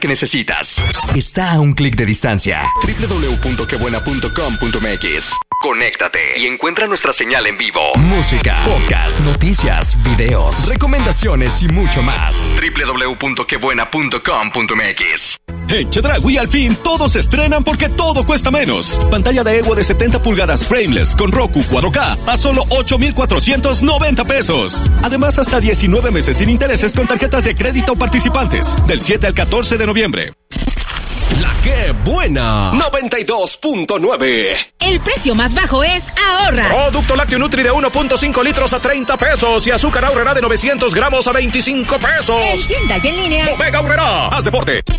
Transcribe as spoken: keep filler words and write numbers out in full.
que necesitas está a un clic de distancia. doble u doble u doble u punto que buena punto com punto m x. Conéctate y encuentra nuestra señal en vivo. Música, podcast, noticias, videos, recomendaciones y mucho más. doble u doble u doble u punto que buena punto com punto m x. En Chedraui al fin todos se estrenan porque todo cuesta menos. Pantalla de Evo de setenta pulgadas frameless con Roku cuatro K a solo ocho mil cuatrocientos noventa pesos. Además hasta diecinueve meses sin intereses con tarjetas de crédito participantes del siete al catorce de noviembre. La que buena noventa y dos punto nueve. El precio más bajo es ahorra. Producto lácteo Nutri de uno punto cinco litros a treinta pesos y azúcar Aurrera de novecientos gramos a veinticinco pesos. En tienda y en línea. Bodega Aurrera, haz deporte.